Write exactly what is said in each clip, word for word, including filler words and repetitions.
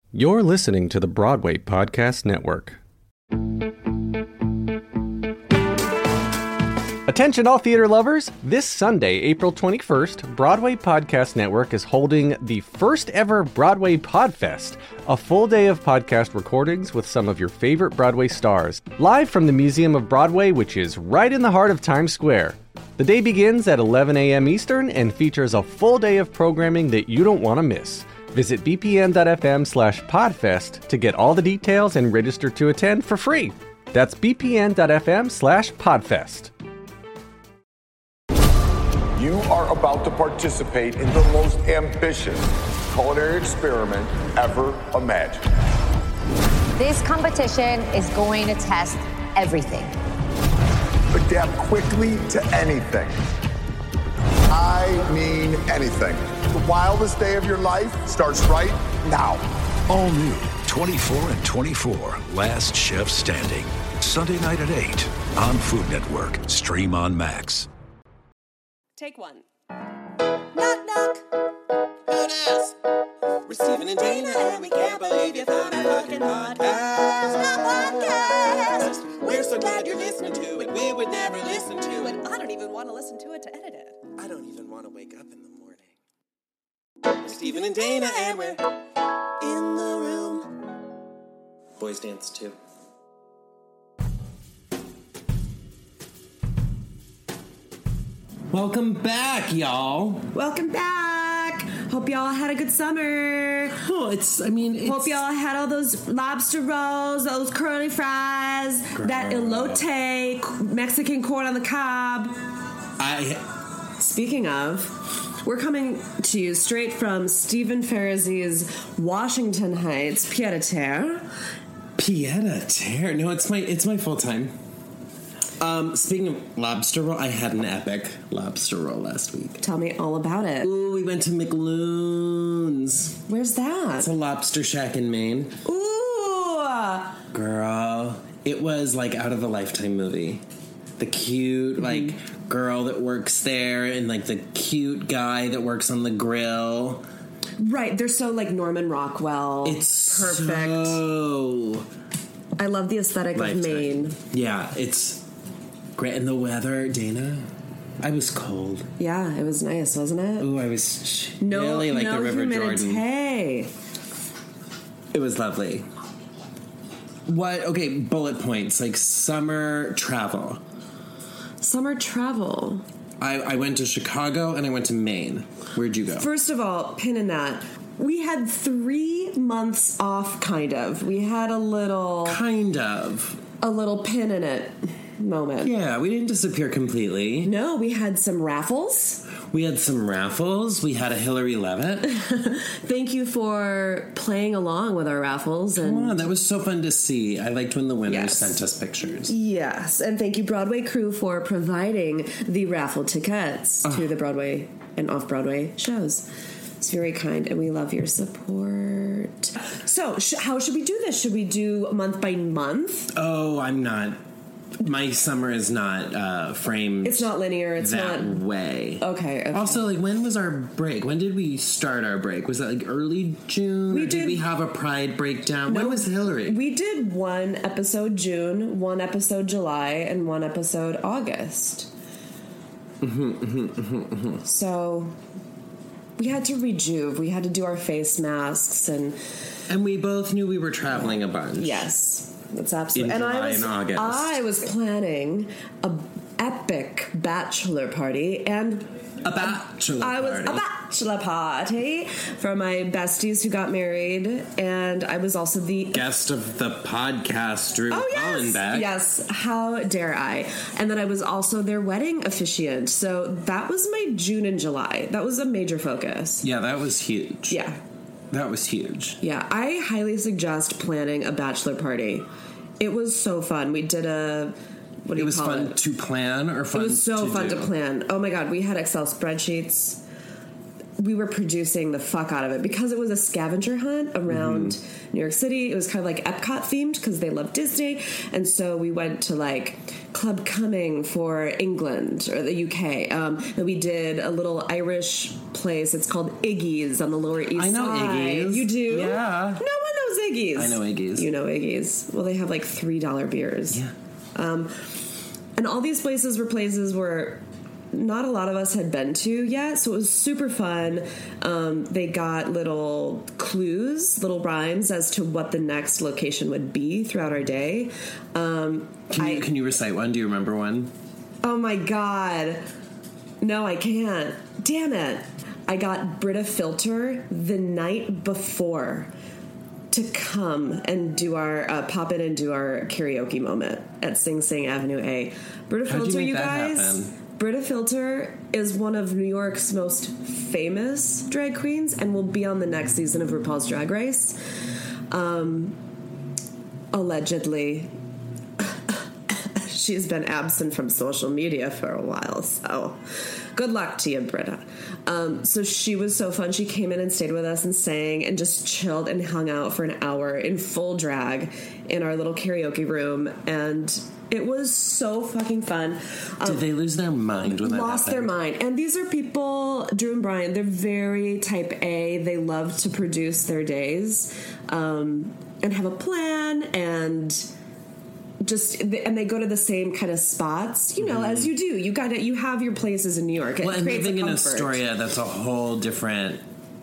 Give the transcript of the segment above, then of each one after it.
You're listening to the Broadway Podcast Network. Attention all theater lovers! This Sunday, April twenty-first, Broadway Podcast Network is holding the first ever Broadway Podfest, a full day of podcast recordings with some of your favorite Broadway stars, live from the Museum of Broadway, which is right in the heart of Times Square. The day begins at eleven a.m. Eastern and features a full day of programming that you don't want to miss. Visit bpn.fm slash podfest to get all the details and register to attend for free. That's bpn.fm slash podfest. You are about to participate in the most ambitious culinary experiment ever imagined. This competition is going to test everything. Adapt quickly to anything. I mean anything. The wildest day of your life starts right now. All new, twenty-four and twenty-four, Last Chef Standing. Sunday night at eight on Food Network. Stream on Max. Take one. Knock, knock. Who knows? We're Stephen and Dana, and we can't believe you found our fucking podcast. Our podcast. We're so glad you're listening to it. We would never listen to it. I don't even want to listen to it to edit it. I don't even want to wake up in the morning. We're Stephen and Dana, and we're in the room. Boys dance too. Welcome back, y'all. Welcome back. Hope y'all had a good summer. Oh, it's, I mean, it's... Hope y'all had all those lobster rolls, those curly fries, Girl. that elote, Mexican corn on the cob. I... Speaking of, we're coming to you straight from Stephen Ferrazzi's Washington Heights pied-à-terre. Pied-à-terre? No, it's my, it's my full-time. Um, speaking of lobster roll, I had an epic lobster roll last week. Tell me all about it. Ooh, we went to McLoon's. Where's that? It's a lobster shack in Maine. Ooh! Girl, it was like out of a Lifetime movie. The cute, mm-hmm. like, girl that works there and, like, the cute guy that works on the grill. Right, they're so, like, Norman Rockwell. It's perfect. So... I love the aesthetic Lifetime. of Maine. Yeah, it's... great. And the weather, Dana, I was cold. Yeah, it was nice, wasn't it? Ooh, I was chilly no, like no the River humidity. Jordan. It was lovely. What, okay, bullet points, like summer travel. Summer travel. I, I went to Chicago and I went to Maine. Where'd you go? First of all, pin in that. We had three months off, kind of. We had a little... Kind of. A little pin in it moment. Yeah, we didn't disappear completely. No, we had some raffles. We had some raffles. We had a Hillary Levitt. Thank you for playing along with our raffles. And Come on, that was so fun to see. I liked when the winners yes. sent us pictures. Yes, and thank you, Broadway crew, for providing the raffle tickets oh. to the Broadway and off-Broadway shows. It's very kind, and we love your support. So, sh- how should we do this? Should we do month by month? Oh, I'm not... My summer is not uh, framed. It's not linear. It's that not way. Okay, okay. Also, like, when was our break? When did we start our break? Was that like early June? We or did, did we have a Pride breakdown? No, when was Hillary? We did one episode June, one episode July, and one episode August. Mm-hmm, mm-hmm, mm-hmm, mm-hmm. So we had to rejuve. We had to do our face masks and and we both knew we were traveling a bunch. Yes. That's absolutely. In and July I was, and August. I was planning a epic bachelor party and a bachelor I was party. a bachelor party for my besties who got married, and I was also the guest of the podcast, Drew oh, yes. Hollenbeck. Yes, how dare I? And then I was also their wedding officiant. So that was my June and July. That was a major focus. Yeah, that was huge. Yeah. That was huge. Yeah, I highly suggest planning a bachelor party. It was so fun. We did a... What do it you was call fun it? to plan or fun to It was so to fun do? to plan. Oh my God, we had Excel spreadsheets. We were producing the fuck out of it because it was a scavenger hunt around mm-hmm. New York City. It was kind of like Epcot themed because they love Disney. And so we went to like Club Cumming for England or the U K. Um, and we did a little Irish place. It's called Iggy's on the Lower East Side. I know Side. Iggy's. You do? Yeah. No one Iggy's. I know Iggy's. You know Iggy's. Well, they have like three dollar beers. Yeah. Um, and all these places were places where not a lot of us had been to yet, so it was super fun. Um, they got little clues, little rhymes as to what the next location would be throughout our day. Um, Can you, I, can you recite one? Do you remember one? Oh my god. No, I can't. Damn it. I got Brita Filter the night before to come and do our uh, pop in and do our karaoke moment at Sing Sing Avenue A. Brita How'd you Filter, make you that guys. happen? Brita Filter is one of New York's most famous drag queens and will be on the next season of RuPaul's Drag Race. Um, allegedly. She's been absent from social media for a while, so good luck to you, Britta. Um, so she was so fun. She came in and stayed with us and sang and just chilled and hung out for an hour in full drag in our little karaoke room, and it was so fucking fun. Um, Did they lose their mind when that lost their happened? mind. And these are people, Drew and Brian, they're very type A. They love to produce their days um, and have a plan and just, and they go to the same kind of spots, you know, mm-hmm. as you do. You got it. You have your places in New York. It well, and creates living a in comfort. Astoria, that's a whole different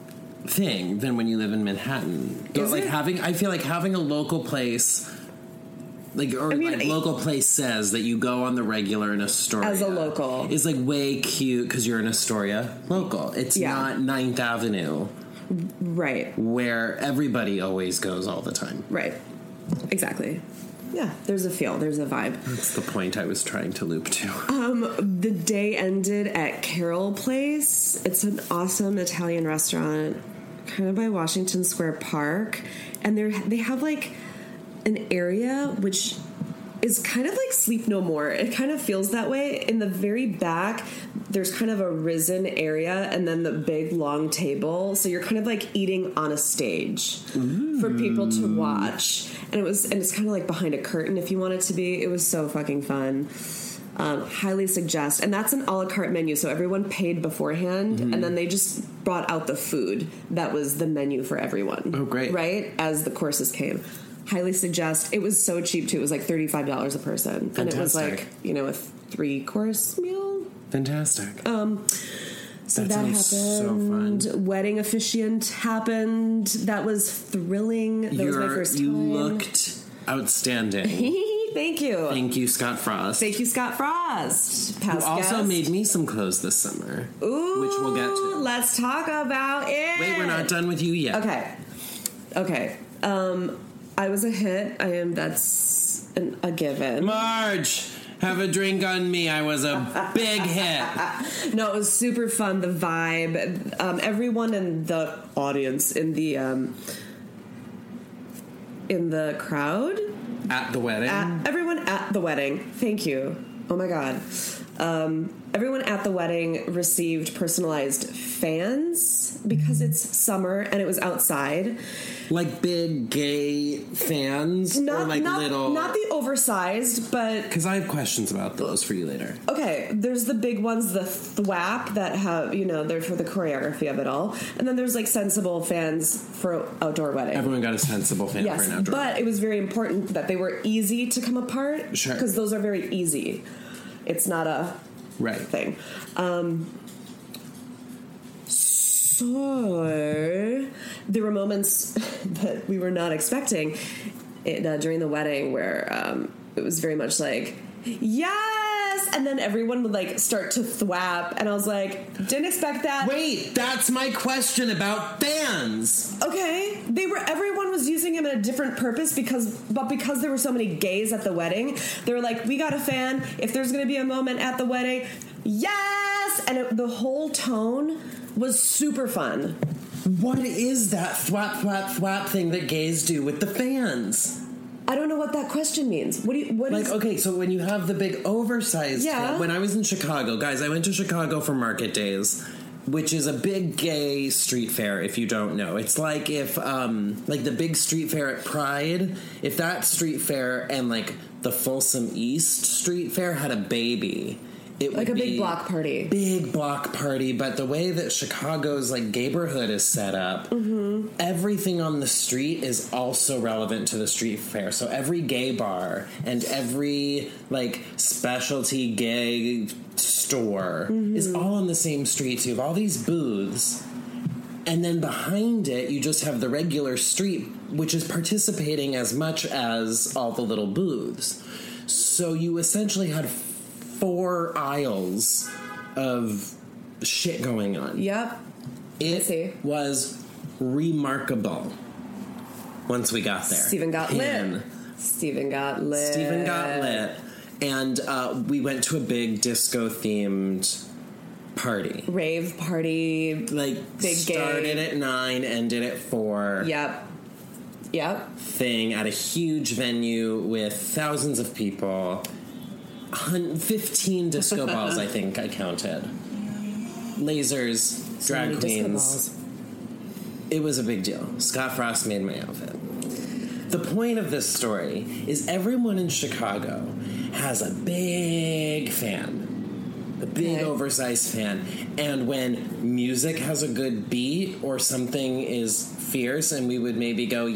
thing than when you live in Manhattan. Is like it? having, I feel like having a local place, like or I mean, like I- local place says that you go on the regular in Astoria As a local. is like way cute because you're in Astoria local. It's Yeah. not Ninth Avenue Right. where everybody always goes all the time. Right. Exactly. Yeah, there's a feel. There's a vibe. That's the point I was trying to loop to. Um, the day ended at Carol Place. It's an awesome Italian restaurant, kind of by Washington Square Park, and they they have like an area which is kind of like Sleep No More. It kind of feels that way. In the very back, there's kind of a risen area, and then the big long table. So you're kind of like eating on a stage Ooh. for people to watch. And it was, and it's kind of like behind a curtain if you want it to be. It was so fucking fun. Um, highly suggest. And that's an a la carte menu, so everyone paid beforehand, mm-hmm. and then they just brought out the food that was the menu for everyone. Oh, great. Right? As the courses came. Highly suggest. It was so cheap, too. It was like thirty-five dollars a person. Fantastic. And it was like, you know, a three-course meal. Fantastic. Um, so that, that happened. So fun. Wedding officiant happened. That was thrilling. That You're, was my first time. You looked outstanding. Thank you. Thank you, Scott Frost. Thank you, Scott Frost. Past Who also guest. made me some clothes this summer. Ooh, which we'll get to. Let's talk about it. Wait, we're not done with you yet. Okay. Okay. Um, I was a hit. I am. That's an, a given. Marge, have a drink on me. I was a big hit. No, it was super fun. The vibe. Um, everyone in the audience, in the um, in the crowd, At the wedding. at, everyone at the wedding. Thank you. Oh my god. Um, everyone at the wedding received personalized fans because it's summer and it was outside. Like big gay fans? Not, or like not, little... not the oversized, but Because I have questions about those for you later. okay, there's the big ones, the thwap that have, you know, they're for the choreography of it all. And then there's like sensible fans for outdoor wedding. Everyone got a sensible fan Yes, for an outdoor but wedding. it was very important that they were easy to come apart. Sure. Because those are very easy. It's not a Right. thing. Um, so there were moments that we were not expecting it, uh, during the wedding where um, it was very much like, yes! And then everyone would like start to thwap, and I was like, didn't expect that. Wait, that's my question about fans. Okay, they were. Everyone was using him in a different purpose because, but because there were so many gays at the wedding, they were like, "We got a fan. If there's going to be a moment at the wedding, yes!" And it, the whole tone was super fun. What is that thwap, thwap, thwap thing that gays do with the fans? I don't know what that question means. What do you? What Like, is? okay, so when you have the big oversized Yeah. fan- when I was in Chicago, guys, I went to Chicago for Market Days, which is a big gay street fair, if you don't know. It's like if, um, like the big street fair at Pride, if that street fair and like the Folsom East Street Fair had a baby, It Like would a big be block party. Big block party, but the way that Chicago's like neighborhood is set up, Mm-hmm. everything on the street is also relevant to the street fair. So every gay bar and every like specialty gay store Mm-hmm. is all on the same street. So you have all these booths, and then behind it you just have the regular street, which is participating as much as all the little booths. So you essentially had four aisles of shit going on. Yep. It see. was remarkable once we got there. Steven got Pan. lit. Steven got lit. Steven got lit. And uh, we went to a big disco-themed party. Rave party. Like, Big started gay. at nine, ended at four. Yep. Yep. Thing at a huge venue with thousands of people. Hun- fifteen disco balls, I think I counted. Lasers, So drag many disco queens. balls. It was a big deal. Scott Frost made my outfit. The point of this story is everyone in Chicago has a big fan. A big Okay. oversized fan. And when music has a good beat or something is fierce and we would maybe go,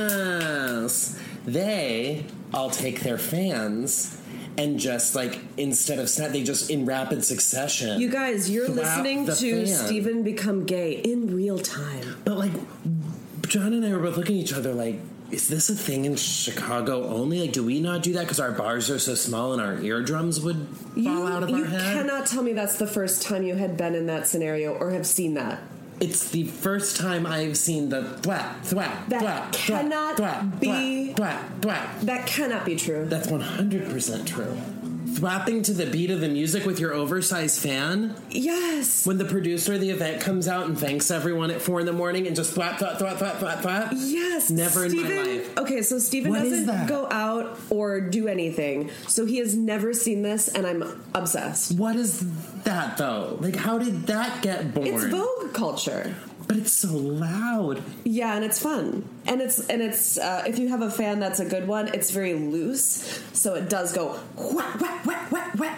yes, they all take their fans and just like, instead of snap, they just in rapid succession. You guys, you're thwap listening the to fan. Steven become gay in real time. But like, John and I were both looking at each other like, is this a thing in Chicago only? Like, do we not do that because our bars are so small and our eardrums would fall You, out of you our head? cannot tell me that's the first time you had been in that scenario or have seen that. It's the first time I've seen the thwap, thwap, That thwap, cannot thwap, be- thwap, thwap, thwap. That cannot be true. That's one hundred percent true. Thwapping to the beat of the music with your oversized fan. Yes. When the producer of the event comes out and thanks everyone at four in the morning and just thwap, thwap, thwap, thwap, thwap, thwap. Yes. Never in Steven, my life. Okay, so Steven What is doesn't that? go out or do anything. So he has never seen this, and I'm obsessed. What is that, though? Like, how did that get born? It's Vogue culture. But it's so loud. Yeah, and it's fun. And it's and it's uh, if you have a fan that's a good one, it's very loose, so it does go whack whack whack whack whack.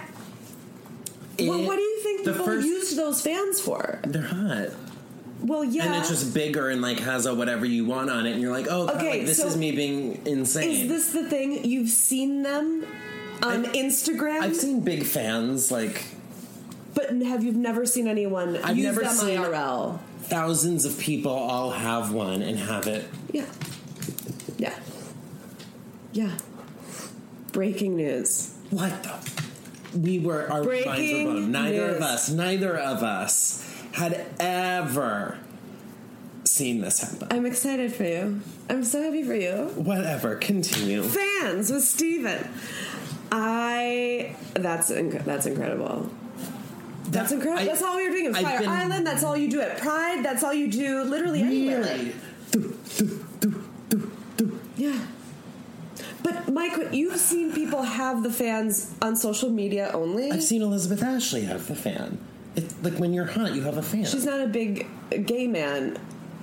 Well, It- what do you think the people first- used those fans for? They're hot. Well, yeah. And it's just bigger and, like, has a whatever you want on it. And you're like, oh, God, Okay, like, this so is me being insane. Is this the thing? You've seen them on I've- Instagram? I've seen big fans, like, But have you never seen anyone I've use never them seen- I R L? thousands of people all have one and have it. Yeah. Yeah. Yeah. Breaking news. What the? We were, our minds were Breaking blown. Neither news. of us, neither of us had ever seen this happen. I'm excited for you. I'm so happy for you. Whatever, continue. Fans with Steven. I. That's inc- that's incredible. That's incredible. I- That's all we were doing at I've Fire been- Island. That's all you do at Pride. That's all you do literally anywhere. Really? Do, do, do, do, do. Yeah. But Mike, you've seen people have the fans on social media only. I've seen Elizabeth Ashley have the fan. It's like when you're hot, you have a fan. She's not a big gay man.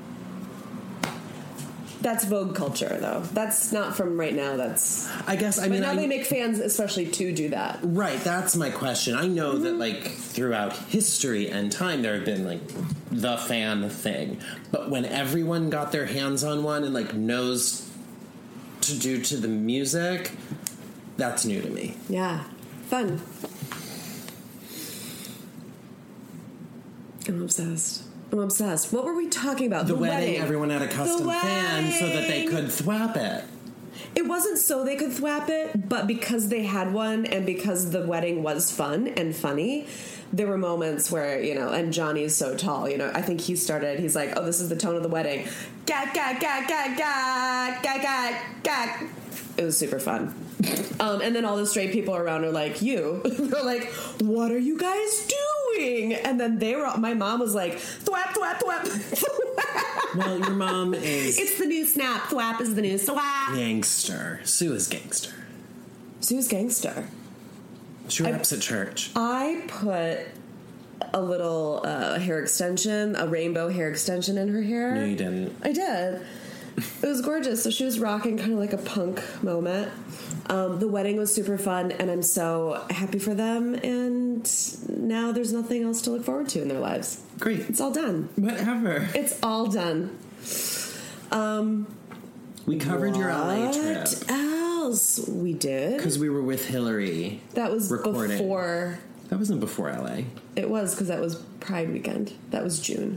That's Vogue culture, though. That's not from right now. That's. I guess, I But mean, now I, they make fans, especially to do that. right, that's my question. I know Mm-hmm. that, like, throughout history and time, there have been, like, the fan thing. But when everyone got their hands on one and, like, knows to do to the music, that's new to me. Yeah, fun. I'm obsessed. I'm obsessed. What were we talking about? The, wedding, everyone had a custom The fan so that they wedding. could thwap it. It wasn't so they could thwap it, but because they had one and because the wedding was fun and funny, there were moments where, you know, and Johnny's so tall, you know, I think he started, he's like, oh, this is the tone of the wedding. Gag, gag, gag, gag, gag, gag, gag, gag. It was super fun. Um, and then all the straight people around are like, you. They're like, what are you guys doing? And then they were, my mom was like, thwap, thwap, thwap, thwap. Well, your mom is It's the new snap. Thwap is the new swap. gangster. Sue is gangster. Sue's gangster. She raps at church. I put a little uh, hair extension, a rainbow hair extension in her hair. No, you didn't. I did. It was gorgeous. So she was rocking kind of like a punk moment. Um, the wedding was super fun, and I'm so happy for them. And and now there's nothing else to look forward to in their lives. Great. It's all done. Whatever. It's all done. Um, we covered your L A trip. What else? We did. Because we were with Hillary. That was recording. before. That wasn't before L A. It was, because that was Pride weekend. That was June.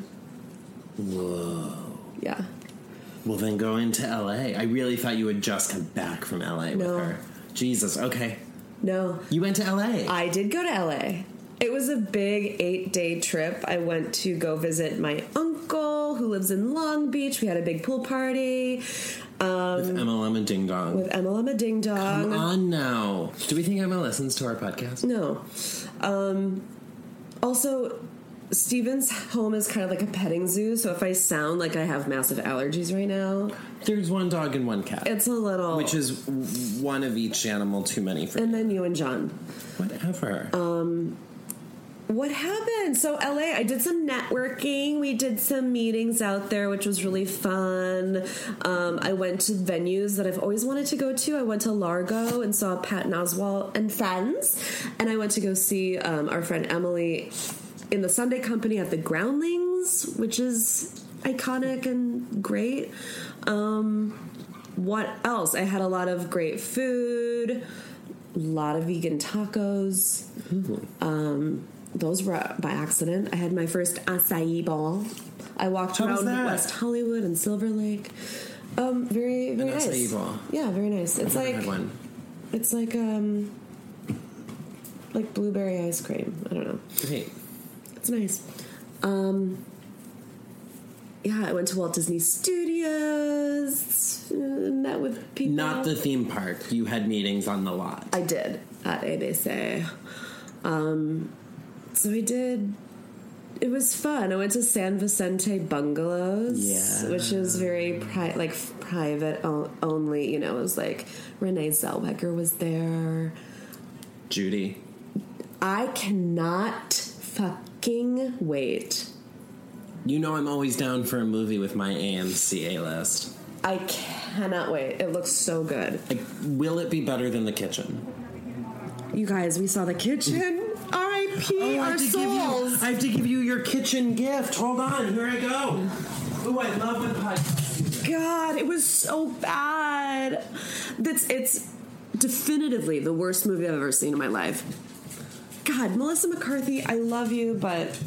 Whoa. Yeah. Well, then go into L A. I really thought you had just come back from L A No. with her. Jesus, okay. No. You went to L A. I did go to L A. It was a big eight-day trip. I went to go visit my uncle who lives in Long Beach. We had a big pool party. Um, with M L M and Ding Dong. With M L M and Ding Dong. Come on now. Do we think Emma listens to our podcast? No. Um, also, Steven's home is kind of like a petting zoo, so if I sound like I have massive allergies right now... There's one dog and one cat. It's a little... Which is one of each animal too many for And then you and John. Whatever. Um... What happened? So L A, I did some networking. We did some meetings out there, which was really fun. Um, I went to venues that I've always wanted to go to. I went to Largo and saw Pat Oswalt and Friends. And I went to go see um, our friend Emily in the Sunday Company at the Groundlings, which is iconic and great. Um, what else? I had a lot of great food, a lot of vegan tacos. Ooh. Um... Those were by accident. I had my first acai bowl. I walked How was around that? West Hollywood and Silver Lake. Um, very, very An nice. acai bowl. Yeah, very nice. It's I've never like had one. it's like um, like blueberry ice cream. I don't know. Great. It's nice. Um, yeah, I went to Walt Disney Studios. uh, Met with people. Not the theme park. You had meetings on the lot. I did at A B C. Um, so I did. It was fun. I went to San Vicente Bungalows, Yeah. which is very pri- like private o- only. You know, it was like Renee Zellweger was there. Judy. I cannot fucking wait. You know I'm always down for a movie with my A M C A-list. I cannot wait. It looks so good. Like, will it be better than The Kitchen? You guys, we saw The Kitchen. R I P Oh, I our have to give you, souls. I have to give you your kitchen gift. Hold on, here I go. Oh, I love when podcasts. God, it was so bad. That's it's definitively the worst movie I've ever seen in my life. God, Melissa McCarthy, I love you, but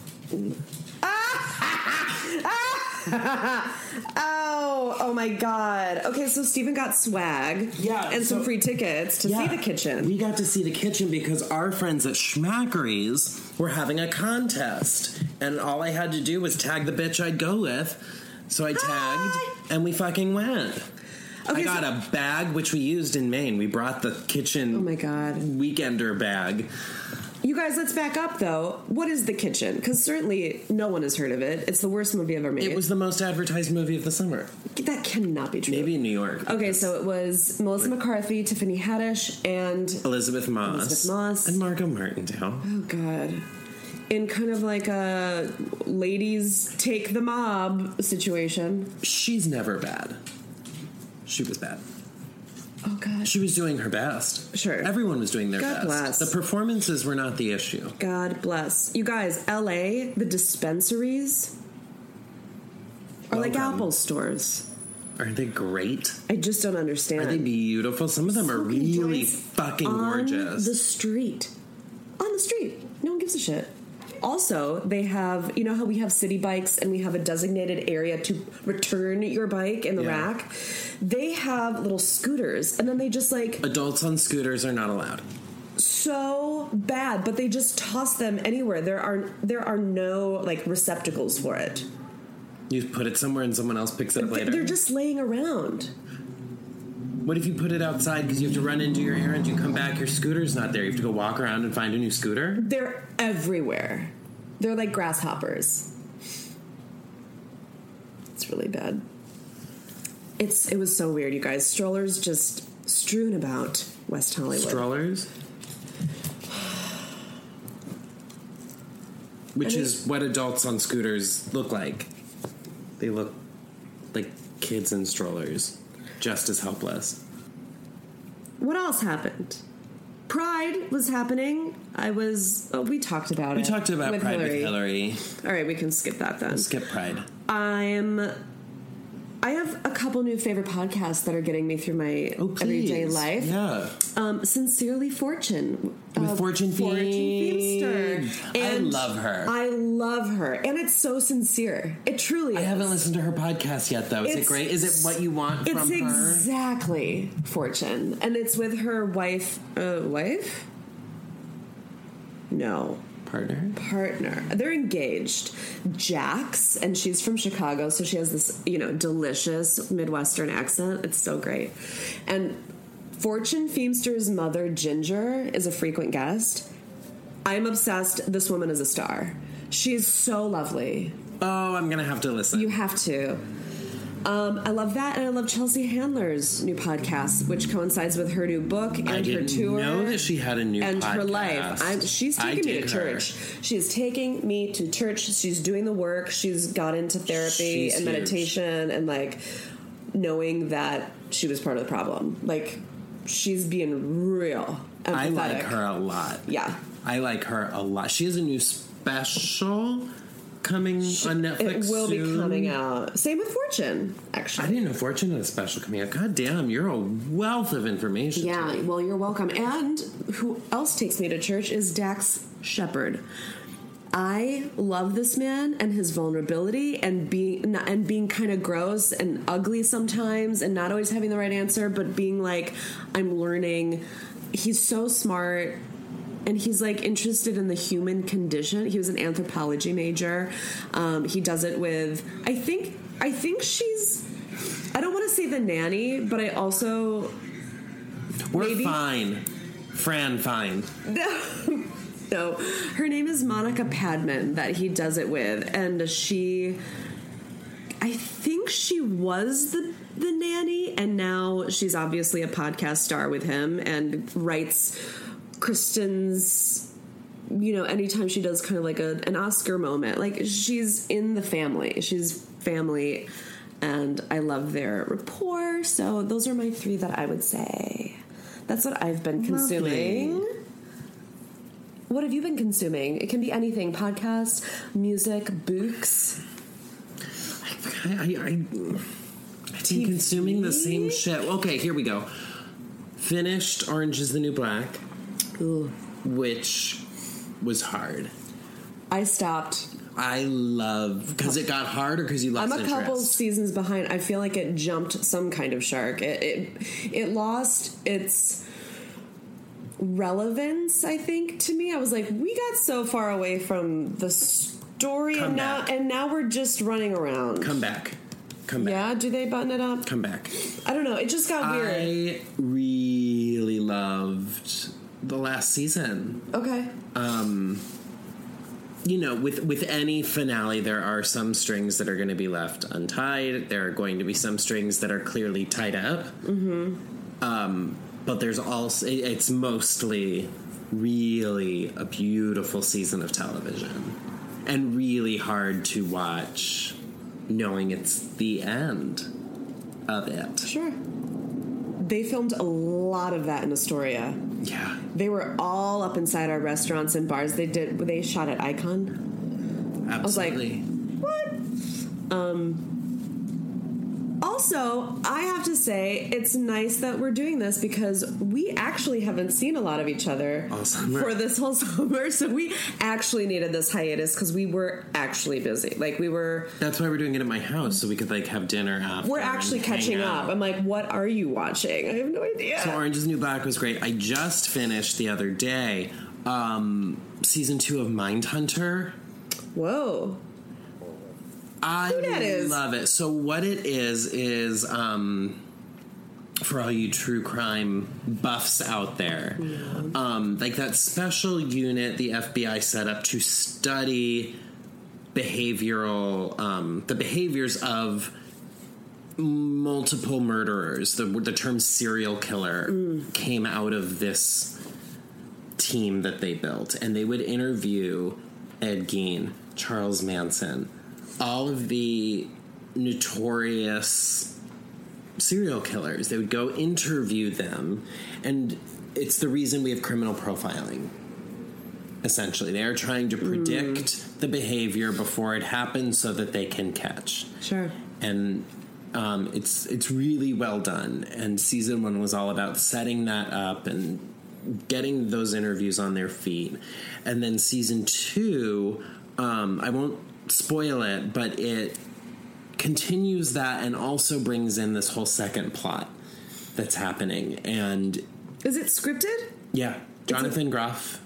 oh, oh my God. Okay, so Steven got swag, Yeah, and so- some free tickets to Yeah, see The Kitchen. We got to see The Kitchen because our friends at Schmackery's were having a contest. And all I had to do was tag the bitch I'd go with. So I tagged, Hi. and we fucking went. Okay, I got so- a bag, which we used in Maine. We brought the kitchen Oh my God. weekender bag. You guys, let's back up though. What is The Kitchen? Because certainly no one has heard of it. It's the worst movie ever made. It was the most advertised movie of the summer. That cannot be true. Maybe in New York. Okay, so it was Melissa McCarthy, Tiffany Haddish, and Elizabeth Moss. Elizabeth Moss. And Margot Martindale. oh god, in kind of like a ladies take the mob situation. She's never bad. She was bad. Oh god, She was doing her best. Sure. Everyone was doing their God best. bless. The performances were not the issue. God bless you guys. L A, the dispensaries are like Welcome. Apple stores. Aren't they great? I just don't understand. Are they beautiful? Some of them are Smoking really joints fucking on gorgeous. the street. On the street. No one gives a shit. Also, they have, you know how we have city bikes and we have a designated area to return your bike in the Yeah. rack? They have little scooters and then they just like, Adults on scooters are not allowed. so bad, but they just toss them anywhere. There are there are no like receptacles for it. You put it somewhere and someone else picks it up later. They're just laying around. What if you put it outside because you have to run and do your errands? You come back, your scooter's not there. You have to go walk around and find a new scooter? They're everywhere. They're like grasshoppers. It's really bad. It's it was so weird, you guys. Strollers just strewn about West Hollywood. Strollers? Which And is what adults on scooters look like. They look like kids in strollers, just as helpless. What else happened? Pride was happening. I was. Oh, we talked about We it. talked about with Pride Hillary. with Hillary. All right, we can skip that then. Skip Pride. I'm. I have a couple new favorite podcasts that are getting me through my Oh, please. everyday life. Yeah. Um, Sincerely Fortune. With uh, Fortune Fortune Feimster. Feimster. I And love her. I love her. And it's so sincere. It truly I is. haven't listened to her podcast yet, though. Is it It's- great? Is it what you want It's from her? exactly Fortune. And it's with her wife. Uh, wife? No. Partner? Partner. They're engaged. Jax, and she's from Chicago, so she has this, you know, delicious Midwestern accent. It's so great. And Fortune Feimster's mother, Ginger, is a frequent guest. I'm obsessed. This woman is a star. She's so lovely. Oh, I'm going to have to listen. You have to. Um, I love that, and I love Chelsea Handler's new podcast, which coincides with her new book and I her didn't tour. know that she had a new and podcast. her life. I'm, she's I taking me to dig her. church. She is taking me to church. She's doing the work. She's got into therapy She's and huge. meditation and like knowing that she was part of the problem. Like she's being real. Empathetic. I like her a lot. Yeah. I like her a lot. She has a new special coming on Netflix It will soon. be coming out. Same with Fortune, actually. I didn't know Fortune had a special coming out. God damn, you're a wealth of information. Yeah, today. well, you're welcome. And who else takes me to church is Dax Shepard. I love this man and his vulnerability and being and being kind of gross and ugly sometimes and not always having the right answer, but being like, I'm learning. He's so smart. And he's like interested in the human condition. He was an anthropology major. Um, he does it with, I think, I think she's, I don't want to say the nanny, but I also, We're maybe- fine. Fran, fine. no, no, her name is Monica Padman that he does it with. And she, I think she was the, the nanny. And now she's obviously a podcast star with him and writes Kristen's, you know, anytime she does kind of like a, an Oscar moment, like she's in the family. She's family, and I love their rapport. So those are my three that I would say. That's what I've been consuming. Lovely. What have you been consuming? It can be anything: podcast, music, books. I, I, I, I've been consuming the same shit. Okay, here we go. Finished Orange is the New Black. Ooh. Which was hard. I stopped. I love because it got hard or because you lost I'm a interest? couple seasons behind. I feel like it jumped some kind of shark. It it, it lost its relevance, I think, to me. I was like, we got so far away from the story, Come and now back. and now we're just running around. Come back. Come back. Yeah, do they button it up? Come back. I don't know. It just got weird. I really loved the last season. Okay. Um, you know, with with any finale, there are some strings that are going to be left untied. There are going to be some strings that are clearly tied up. Mm-hmm. Um, but there's also it- it's mostly really a beautiful season of television, and really hard to watch, knowing it's the end of it. Sure. They filmed a lot of that in Astoria. Yeah. They were all up inside our restaurants and bars. They did. They shot at Icon. Absolutely. What? Um. Also, I have to say, it's nice that we're doing this because we actually haven't seen a lot of each other All summer. for this whole summer. So we actually needed this hiatus because we were actually busy. Like we were. That's why we're doing it at my house, so we could like have dinner after. We're and actually hang catching out. up. I'm like, what are you watching? I have no idea. So Orange is the New Black was great. I just finished the other day um, season two of Mindhunter. Whoa. I Who that is? love it. So what it is is um, for all you true crime buffs out there, Yeah. um, like that special unit the F B I set up to study behavioral um, the behaviors of multiple murderers. The the term serial killer Mm. came out of this team that they built, and they would interview Ed Gein, Charles Manson, all of the notorious serial killers. They would go interview them, and it's the reason we have criminal profiling. Essentially, they are trying to predict mm. the behavior before it happens so that they can catch. Sure. And um, it's it's really well done. And season one was all about setting that up and getting those interviews on their feet. And then season two, um, I won't spoil it, but it continues that and also brings in this whole second plot that's happening. And is it scripted? Yeah, Jonathan it- Groff.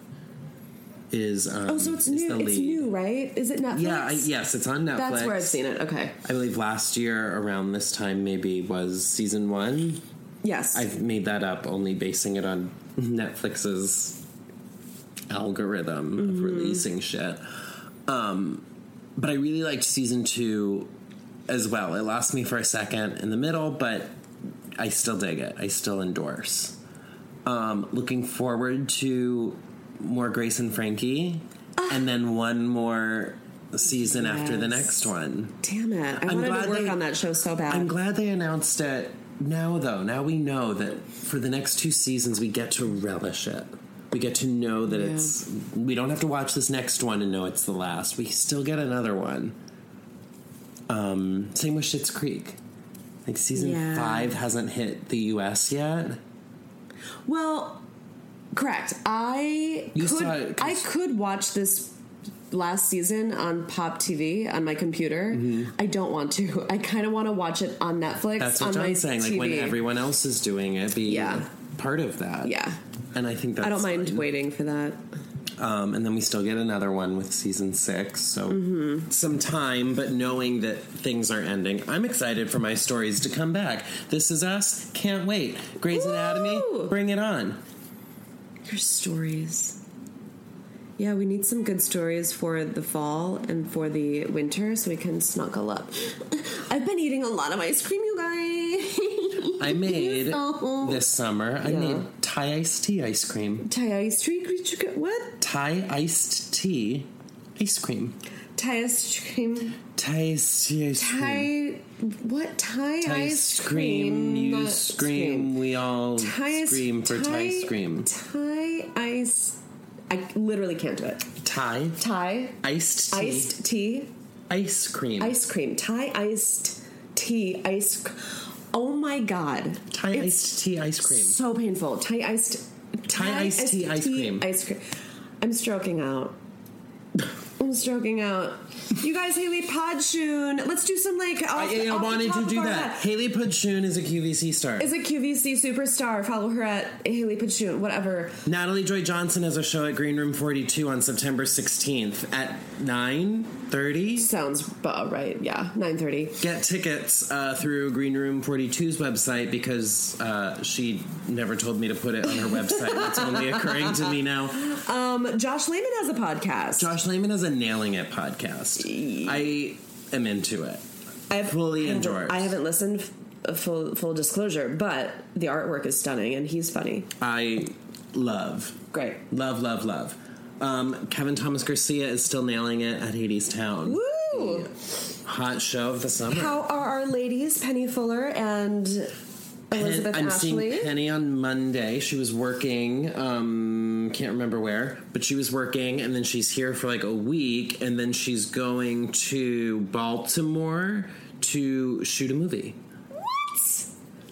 Is um, oh, so it's new. It's new, right? Is it Netflix? Yeah, I, yes, it's on Netflix. That's where I've seen it. Okay, I believe last year around this time maybe was season one. Yes, I've made that up, only basing it on Netflix's algorithm mm-hmm. of releasing shit. Um, but I really liked season two as well. It lost me for a second in the middle, but I still dig it. I still endorse. Um, looking forward to more Grace and Frankie, uh, and then one more season yes. after the next one. Damn it. I I'm wanted to work they, on that show so bad. I'm glad they announced it now, though. Now we know that for the next two seasons, we get to relish it. We get to know that yeah. it's... We don't have to watch this next one and know it's the last. We still get another one. Um, same with Schitt's Creek. Like, season yeah. five hasn't hit the U S yet. Well... Correct. I you could it, I could watch this last season on Pop T V on my computer. Mm-hmm. I don't want to. I kind of want to watch it on Netflix. That's what on I'm my saying. T V. Like when everyone else is doing it, be yeah. part of that. Yeah. And I think that's I don't mind fine. waiting for that. Um, and then we still get another one with season six. So mm-hmm. some time, but knowing that things are ending. I'm excited for my stories to come back. This Is Us. Can't wait. Grey's Woo! Anatomy. Bring it on. Your stories. Yeah, we need some good stories for the fall and for the winter so we can snuggle up. I've been eating a lot of ice cream, you guys. I made so, this summer, I yeah. made Thai iced tea ice cream. Thai iced tea? What? Thai iced tea ice cream. Thai ice cream. Thai iced tea ice cream. Thai... What? Thai, Thai ice cream. You scream, scream. We all Thai, scream for Thai, Thai scream. Thai ice... I literally can't do it. Thai. Thai. Iced tea. Iced tea. Ice cream. Ice cream. Thai iced tea. Ice... Oh my God. Thai it's iced tea ice cream. So painful. Thai iced... Thai, Thai iced tea ice cream. Ice cream. I'm stroking out. I'm stroking out. You guys, Haley Podshoon. Let's do some like. Off, I, I off wanted to do that. that. Haley Podshoon is a Q V C star. Is a Q V C superstar. Follow her at Haley Podshoon. Whatever. Natalie Joy Johnson has a show at Green Room forty-two on September sixteenth at nine thirty. Sounds about right. Yeah, nine thirty. Get tickets uh, through Green Room forty-two's website because uh, she never told me to put it on her website. That's only occurring to me now. Um, Josh Lehman has a podcast. Josh Lehman has a Nailing It podcast. I am into it. I've fully I enjoyed. I haven't listened. Full full disclosure, but the artwork is stunning and he's funny. I love. Great. Love, love, love. Um, Kevin Thomas Garcia is still nailing it at Hadestown. Woo! The hot show of the summer. How are our ladies, Penny Fuller and Elizabeth Pen- I'm Ashley? seeing Penny on Monday. She was working, um, can't remember where, but she was working, and then she's here for like a week, and then she's going to Baltimore to shoot a movie. What?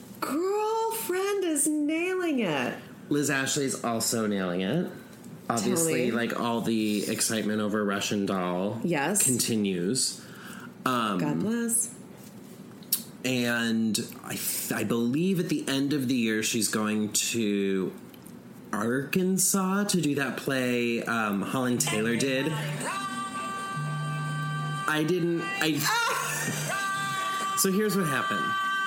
Girlfriend is nailing it. Liz Ashley's also nailing it. Obviously, like all the excitement over Russian Doll yes. continues. Um, God bless. And I, I believe at the end of the year she's going to Arkansas to do that play um, Holland Taylor did. I didn't... I. So here's what happened.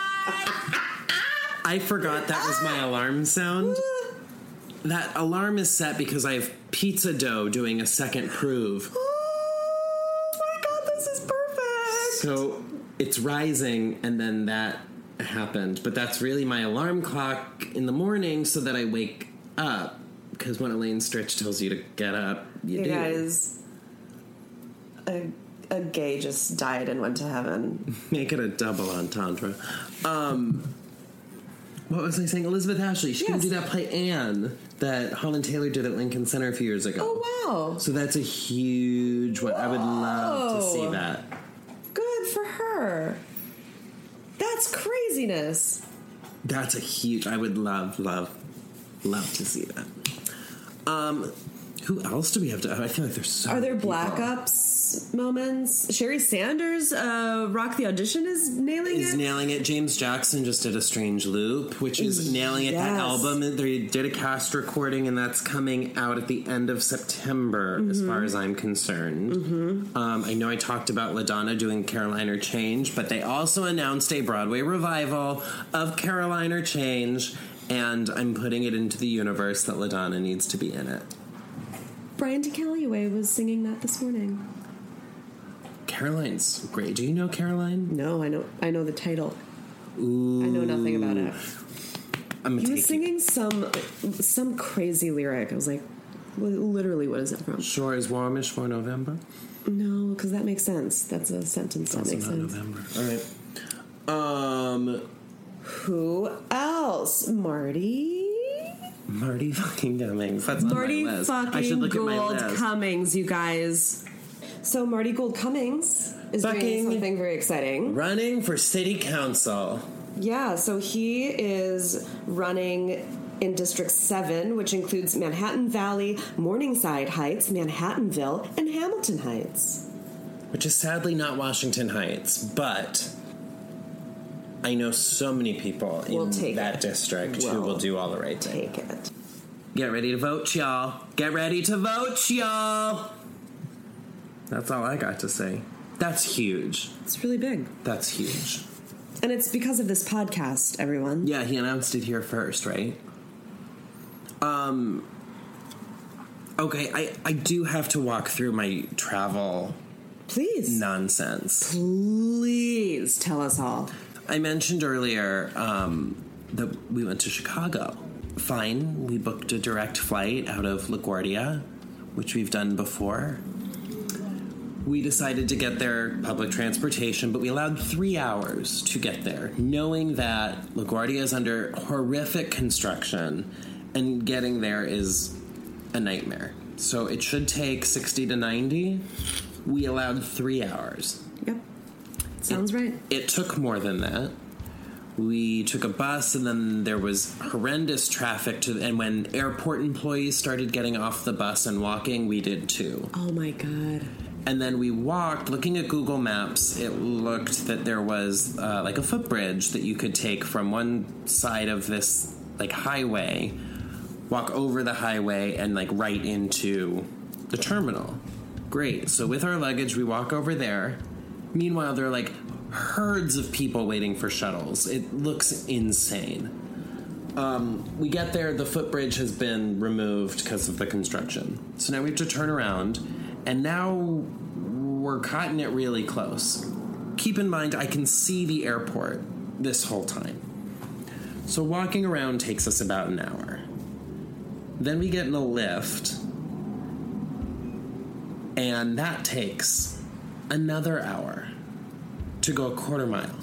I forgot that was my alarm sound. That alarm is set because I have pizza dough doing a second prove. Oh my God, this is perfect. So it's rising, and then that happened. But that's really my alarm clock in the morning so that I wake up. Because when Elaine Stritch tells you to get up, you, you do. guys, a, a gay just died and went to heaven. Make it a double entendre. Um... What was I saying? Elizabeth Ashley. She's going Yes. to do that play Anne that Holland Taylor did at Lincoln Center a few years ago. Oh, wow. So that's a huge one. I would love to see Whoa. that. Good for her. That's craziness. That's a huge... I would love, love, love to see that. Um, who else do we have to... I feel like there's so Are there many black people. ups moments? Sherry Sanders, uh, Rock the Audition is nailing Is it. nailing it. James Jackson just did A Strange Loop, which is nailing it. That Yes. album, they did a cast recording, and that's coming out at the end of September, as far as I'm concerned. Mm-hmm. Um, I know I talked about LaDonna doing Caroline or Change, but they also announced a Broadway revival of Caroline or Change, and I'm putting it into the universe that LaDonna needs to be in it. Brian DeCallioway was singing that this morning. Caroline's great. Do you know Caroline? No, I know. I know the title. Ooh. I know nothing about it. I'm He taking was singing some some crazy lyric. I was like, well, literally, what is it from? Shore is warmish for November. No, because that makes sense. That's a sentence that Also makes not sense. November. All right. Um, Who else? Marty. Marty fucking Cummings. That's on Marty my list. fucking I should look Gould at my list. Cummings, you guys. So Marty Gould Cummings is Fucking doing something very exciting. Running for city council. Yeah, so he is running in District seven, which includes Manhattan Valley, Morningside Heights, Manhattanville, and Hamilton Heights. Which is sadly not Washington Heights, but I know so many people in We'll take that it. district who We'll will do all the right thing. Take it. Get ready to vote, y'all. Get ready to vote, y'all. That's all I got to say. That's huge. It's really big. That's huge. And it's because of this podcast, everyone. Yeah, he announced it here first, right? Um. Okay, I, I do have to walk through my travel Please. nonsense. Please tell us all. I mentioned earlier um, that we went to Chicago. Fine, we booked a direct flight out of LaGuardia, which we've done before. We decided to get there public transportation, but we allowed three hours to get there, knowing that LaGuardia is under horrific construction and getting there is a nightmare. So it should take sixty to ninety. We allowed three hours. Yep. Sounds right. It took more than that. We took a bus, and then there was horrendous traffic. To, and when airport employees started getting off the bus and walking, we did too. Oh my God. And then we walked, looking at Google Maps, it looked that there was uh, like a footbridge that you could take from one side of this like highway, walk over the highway, and like right into the terminal. Great. So with our luggage, we walk over there. Meanwhile, there are like herds of people waiting for shuttles. It looks insane. Um, we get there, the footbridge has been removed because of the construction. So now we have to turn around, and now we're cutting it really close. Keep in mind, I can see the airport this whole time. So walking around takes us about an hour. Then we get in a lift, and that takes another hour to go a quarter mile.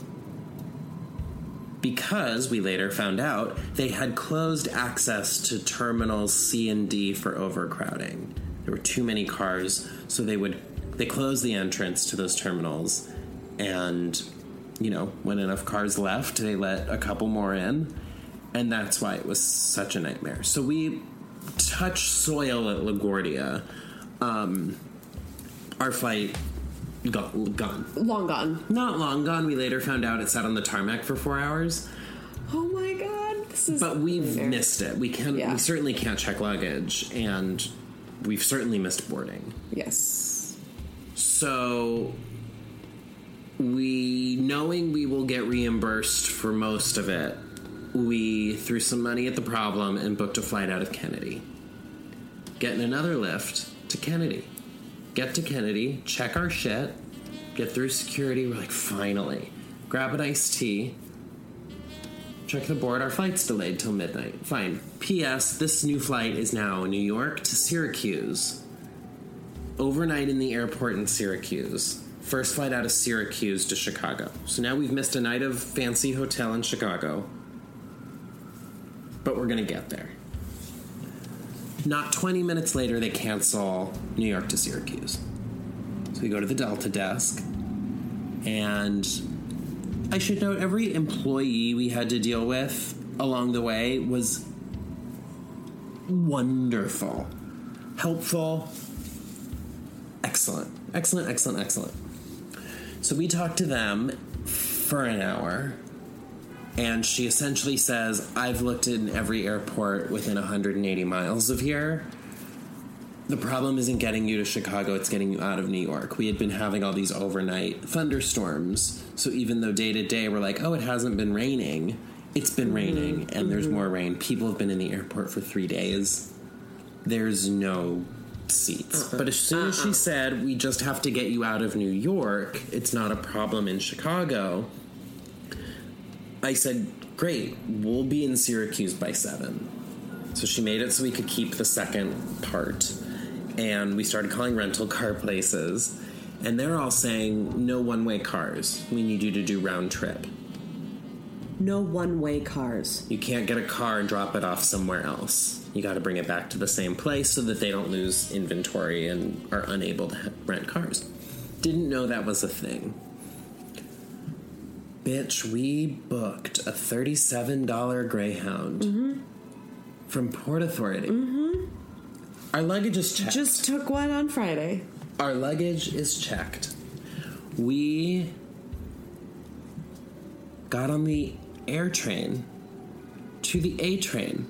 Because, we later found out, they had closed access to terminals C and D for overcrowding. There were too many cars, so they would they closed the entrance to those terminals, and, you know, when enough cars left, they let a couple more in, and that's why it was such a nightmare. So we touched soil at LaGuardia. Um, our flight Gone, gone. Long gone. Not long gone. We later found out it sat on the tarmac for four hours. Oh my God. This is. But we've nightmare. missed it. We can. Yeah. We certainly can't check luggage, and we've certainly missed boarding. Yes. So, we, knowing we will get reimbursed for most of it, we threw some money at the problem and booked a flight out of Kennedy. Getting another lift to Kennedy. Get to Kennedy, check our shit, get through security. We're like, finally. Grab an iced tea. Check the board. Our flight's delayed till midnight. Fine. P S. This new flight is now New York to Syracuse. Overnight in the airport in Syracuse. First flight out of Syracuse to Chicago. So now we've missed a night of fancy hotel in Chicago. but we're going to get there. Not twenty minutes later, they cancel New York to Syracuse. So we go to the Delta desk, and I should note every employee we had to deal with along the way was wonderful, helpful, excellent, excellent, excellent, excellent. So we talked to them for an hour, and she essentially says, I've looked in every airport within one hundred eighty miles of here. The problem isn't getting you to Chicago, it's getting you out of New York. We had been having all these overnight thunderstorms, so even though day to day we're like, oh, it hasn't been raining, it's been raining, and there's more rain. People have been in the airport for three days. There's no seats. Uh-uh. But as soon as uh-uh. she said, we just have to get you out of New York, it's not a problem in Chicago, I said, great, we'll be in Syracuse by seven. So she made it so we could keep the second part. And we started calling rental car places. And they're all saying, no one-way cars. We need you to do round trip. No one-way cars. You can't get a car and drop it off somewhere else. You got to bring it back to the same place so that they don't lose inventory and are unable to rent cars. Didn't know that was a thing. Bitch, we booked a thirty-seven dollars Greyhound mm-hmm. from Port Authority. Mm-hmm. Our luggage is checked. Just took one on Friday. Our luggage is checked. We got on the air train to the A train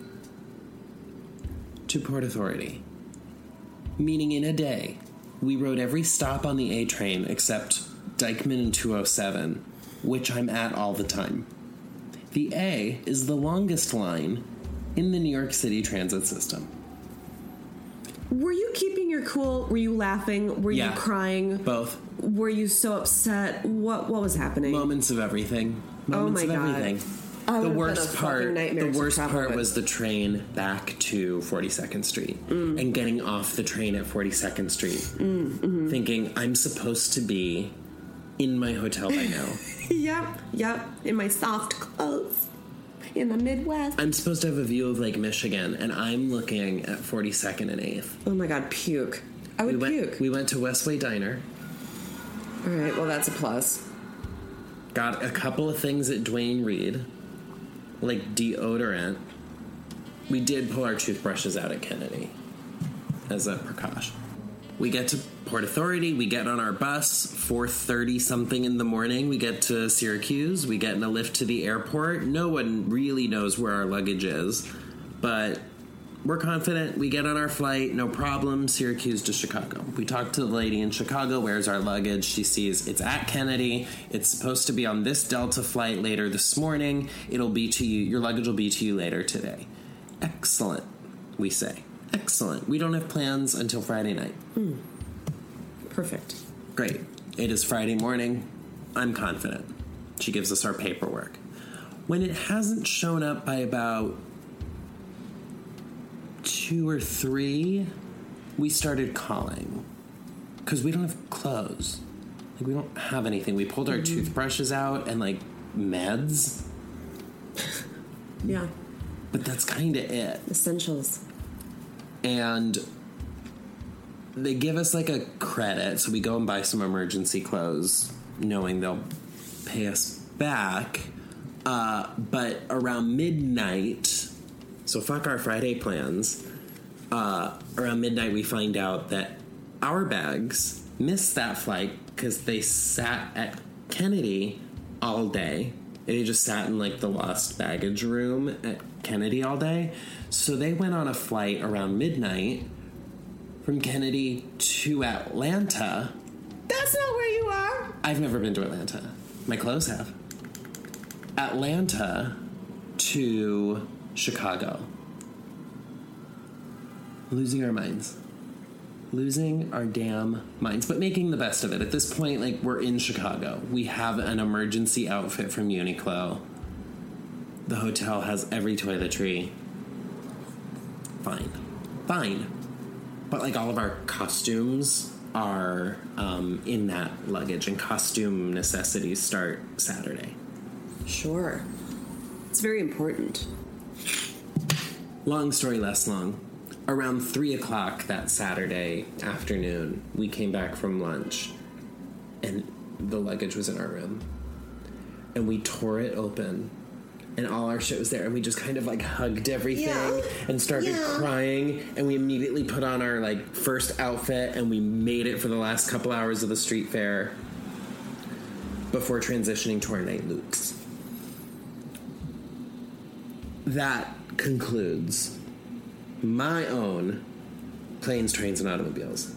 to Port Authority. Meaning in a day, we rode every stop on the A train except Dyckman and two oh seven, which I'm at all the time. The A is the longest line in the New York City transit system. Were you keeping your cool? Were you laughing? Were yeah, you crying? Both. Were you so upset? What What was happening? Moments of everything. Moments oh my of God. everything. I the worst part. The worst part with. was the train back to forty-second Street mm. and getting off the train at forty-second Street, mm, mm-hmm. thinking I'm supposed to be in my hotel by now. Yep, yep. In my soft clothes. In the Midwest. I'm supposed to have a view of Lake Michigan, and I'm looking at forty-second and eighth. Oh my God, puke. I would we went, puke. We went to Westway Diner. All right, well, that's a plus. Got a couple of things at Duane Reade, like deodorant. We did pull our toothbrushes out at Kennedy as a precaution. We get to Port Authority, we get on our bus, four thirty something in the morning, we get to Syracuse, we get in a lift to the airport. No one really knows where our luggage is, but we're confident. We get on our flight, no problem, Syracuse to Chicago. We talk to the lady in Chicago, where's our luggage? She sees it's at Kennedy, it's supposed to be on this Delta flight later this morning, it'll be to you, your luggage will be to you later today. Excellent, we say. Excellent. We don't have plans until Friday night. Mm. Perfect. Great. It is Friday morning. I'm confident. She gives us our paperwork. When it hasn't shown up by about two or three, we started calling. Because we don't have clothes. Like, we don't have anything. We pulled our mm-hmm. toothbrushes out and, like, meds. Yeah. But that's kind of it. Essentials. And they give us like a credit, so we go and buy some emergency clothes, knowing they'll pay us back. Uh, but around midnight, so fuck our Friday plans, uh, around midnight we find out that our bags missed that flight because they sat at Kennedy all day. They just sat in like the lost baggage room at Kennedy all day. So they went on a flight around midnight from Kennedy to Atlanta. That's not where you are. I've never been to Atlanta. My clothes have. Atlanta to Chicago. Losing our minds. Losing our damn minds, but making the best of it. At this point, like, we're in Chicago. We have an emergency outfit from Uniqlo. The hotel has every toiletry. Fine. Fine. But, like, all of our costumes are um, in that luggage, and costume necessities start Saturday. Sure. It's very important. long story less long. Around three o'clock that Saturday afternoon, we came back from lunch, and the luggage was in our room. And we tore it open, and all our shit was there, and we just kind of, like, hugged everything Yeah. and started Yeah. crying, and we immediately put on our, like, first outfit, and we made it for the last couple hours of the street fair before transitioning to our night loops. That concludes my own Planes, Trains, and Automobiles.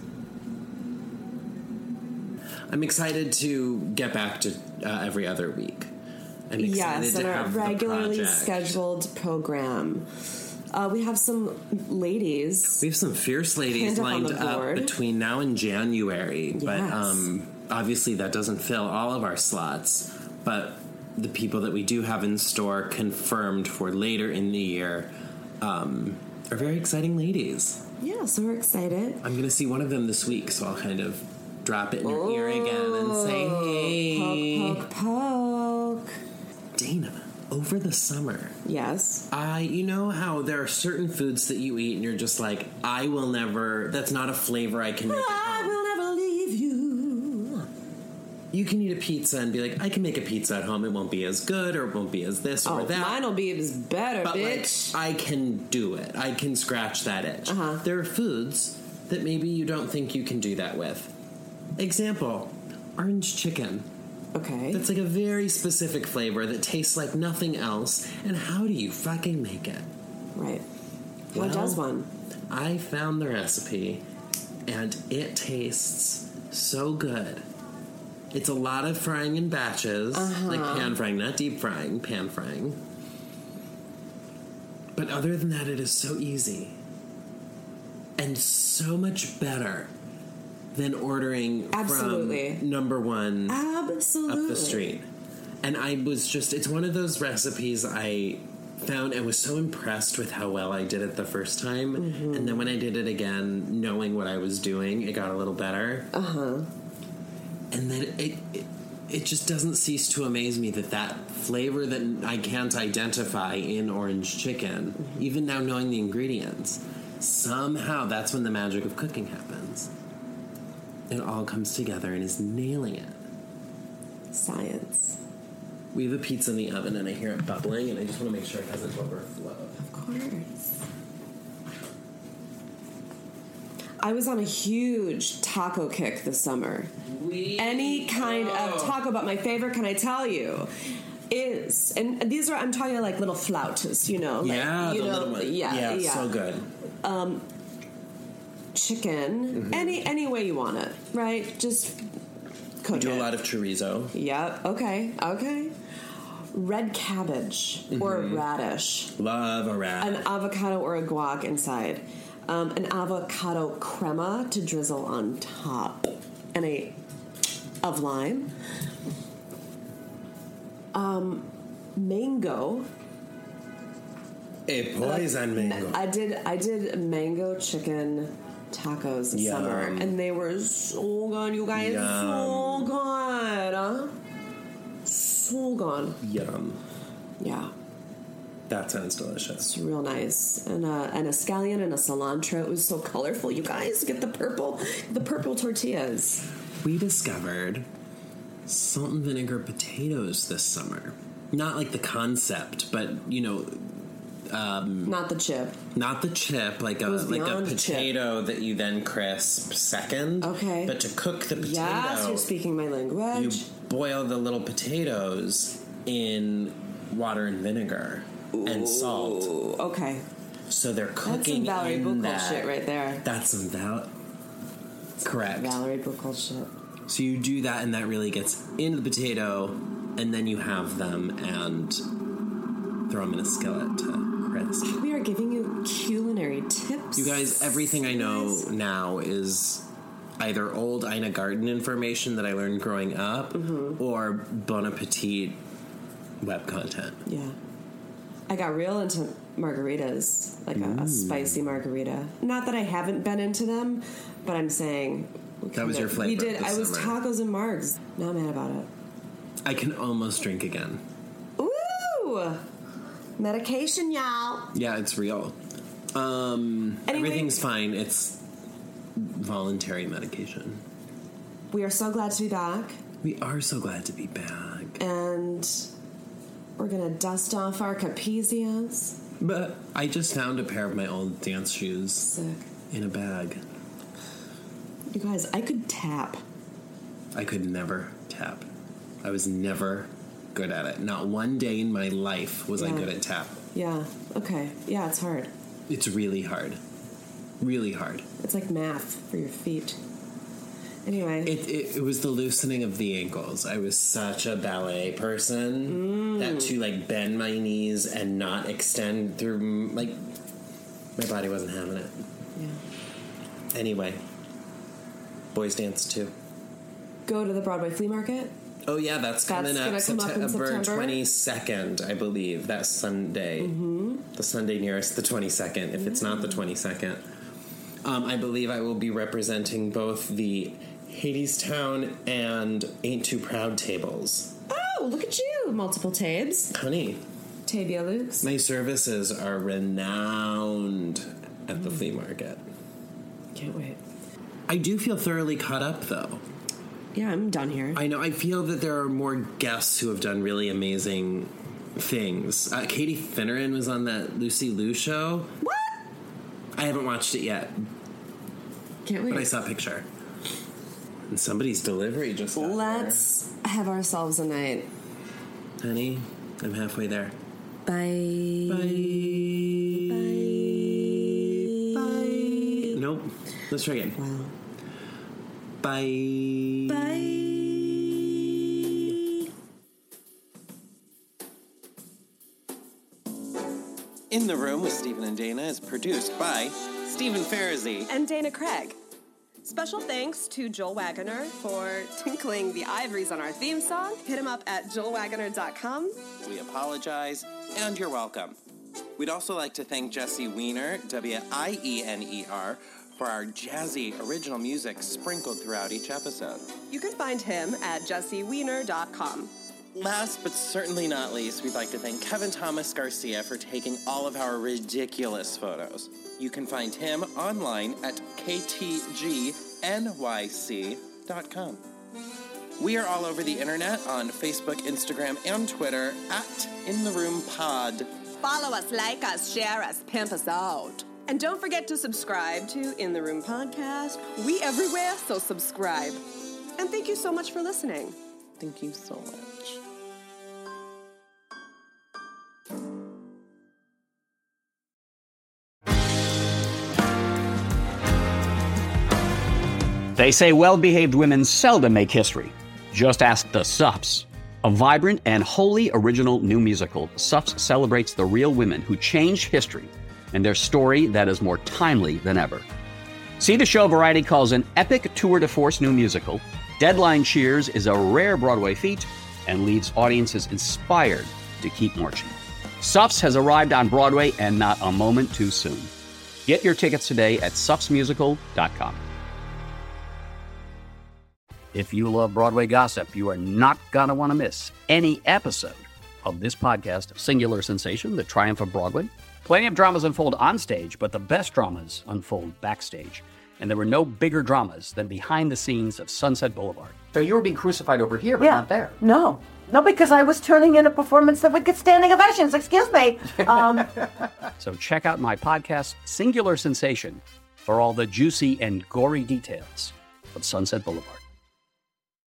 I'm excited to get back to uh, every other week. I'm excited Yes, to and our have the regularly project. scheduled program. Uh, we have some ladies. We have some fierce ladies Pinned up on lined the up board. between now and January, but Yes. um, obviously that doesn't fill all of our slots. But the people that we do have in store confirmed for later in the year um, are very exciting ladies. Yeah, so we're excited. I'm going to see one of them this week, so I'll kind of drop it in your ear again and say, hey. Poke, poke, poke. Dana, over the summer, Yes. I, you know how there are certain foods that you eat and you're just like, I will never, that's not a flavor I can make at I home. will never leave you. You can eat a pizza and be like, I can make a pizza at home. It won't be as good or it won't be as this or Oh, that. mine'll be as better, but bitch. like, I can do it. I can scratch that itch. Uh-huh. There are foods that maybe you don't think you can do that with. Example, orange chicken. Okay. That's like a very specific flavor that tastes like nothing else. And how do you fucking make it? Right. How Well, does one? I found the recipe, and it tastes so good. It's a lot of frying in batches, Uh-huh. like pan frying, not deep frying, pan frying. But other than that, it is so easy. And so much better than ordering Absolutely. from number one Absolutely. up the street. And I was just, it's one of those recipes I found and was so impressed with how well I did it the first time. Mm-hmm. And then when I did it again, knowing what I was doing, it got a little better. Uh-huh. And then it, it, it just doesn't cease to amaze me that that flavor that I can't identify in orange chicken, Mm-hmm. even now knowing the ingredients, somehow that's when the magic of cooking happens. It all comes together and is nailing it. Science. We have a pizza in the oven and I hear it bubbling and I just want to make sure it doesn't overflow. Of course. I was on a huge taco kick this summer. We Any kind of taco, but my favorite, can I tell you, is, and these are, I'm talking like little flautas, you know. Like, Yeah, you the know, little one. Yeah, yeah, yeah. so good. Chicken, Mm-hmm. any any way you want it, right? Just cook We do it. a lot of chorizo. Yep. Okay. Okay. Red cabbage or Mm-hmm. radish, Love a rat. an avocado or a guac inside, um, an avocado crema to drizzle on top, and a of lime. Um, mango. A poison mango. I did. I did mango chicken tacos this Yum. summer, and they were so good, you guys. Yum. So good, huh? So good. Yum. Yeah, That sounds delicious. it's real nice. And uh, and a scallion and a cilantro. It was so colorful, you guys. Get the purple, the purple tortillas. We discovered salt and vinegar potatoes this summer. Not like the concept, but, you know, Not the chip. not the chip, like a Goes like a beyond the potato that you then crisp second. Okay. But to cook the potato, Yes, you're speaking my you language. boil the little potatoes in water and vinegar and salt. Ooh, okay. So they're That's cooking some Valerie in Buchholz that. shit right there. That's some Val. Correct. Valerie Buchholz shit. So you do that, and that really gets into the potato, and then you have them and throw them in a skillet to crisp. We are giving you culinary tips. You guys, everything I know now is either old Ina Garten information that I learned growing up, Mm-hmm. or Bon Appetit web content. Yeah. I got real into margaritas, like a, a spicy margarita. Not that I haven't been into them, but I'm saying we That was kinda- your flavor We did. of the I was summer. tacos and margs. Not mad about it. I can almost drink again. Ooh, medication, y'all. Yeah, it's real. Um, Anyway. everything's fine. It's voluntary medication. We are so glad to be back, We are so glad to be back. and we're gonna dust off our capesias. But I just found a pair of my old dance shoes Sick. in a bag. You guys, I could tap. I could never tap. I was never good at it. Not one day in my life was I Yeah. good at tap. Yeah. Okay. Yeah, it's hard. It's really hard. Really hard. It's like math for your feet. Anyway. It, it, it was the loosening of the ankles. I was such a ballet person that to like bend my knees and not extend through, m- like, my body wasn't having it. Yeah. Anyway, boys dance too. Go to the Broadway flea market. Oh yeah, that's, That's coming up gonna come up in September September? twenty-second, I believe. That's Sunday. Mm-hmm. The Sunday nearest the twenty-second, if it's not the twenty-second. Um, I believe I will be representing both the Hadestown and Ain't Too Proud tables. Oh, look at you. Multiple tabes. Honey, Tabia Lukes. my services are renowned at the flea market. Can't wait. I do feel thoroughly caught up, though. Yeah, I'm done here. I know. I feel that there are more guests who have done really amazing things. Uh, Katie Finneran was on that Lucy Liu show. What? I haven't watched it yet, Can't wait. but I saw a picture. And somebody's delivery just got Let's have ourselves a night. there. Honey, I'm halfway there. Bye. Bye. Bye. Bye. Nope. Let's try again. Wow. Bye. Bye. In the Room with Stephen and Dana is produced by Stephen Farazi. And Dana Craig. Special thanks to Joel Wagoner for tinkling the ivories on our theme song. Hit him up at joel wagoner dot com. We apologize, and you're welcome. We'd also like to thank Jesse Wiener, W I E N E R, for our jazzy original music sprinkled throughout each episode. You can find him at jesse wiener dot com. Last but certainly not least, we'd like to thank Kevin Thomas Garcia for taking all of our ridiculous photos. You can find him online at k t g n y c dot com. We are all over the internet on Facebook, Instagram, and Twitter at In The Room Pod. Follow us, like us, share us, pimp us out. And don't forget to subscribe to In The Room Podcast. We everywhere, so subscribe. And thank you so much for listening. Thank you so much. They say well-behaved women seldom make history. Just ask the Sups. A vibrant and wholly original new musical, Sups celebrates the real women who changed history and their story that is more timely than ever. See the show Variety calls an epic tour de force new musical. Deadline Cheers is a rare Broadway feat and leaves audiences inspired to keep marching. Sups has arrived on Broadway and not a moment too soon. Get your tickets today at sups musical dot com. If you love Broadway gossip, you are not going to want to miss any episode of this podcast, Singular Sensation, The Triumph of Broadway. Plenty of dramas unfold on stage, but the best dramas unfold backstage. And there were no bigger dramas than behind the scenes of Sunset Boulevard. So you were being crucified over here, but Yeah. not there. No. No, because I was turning in a performance that would get standing ovations. Excuse me. Um, So check out my podcast, Singular Sensation, for all the juicy and gory details of Sunset Boulevard.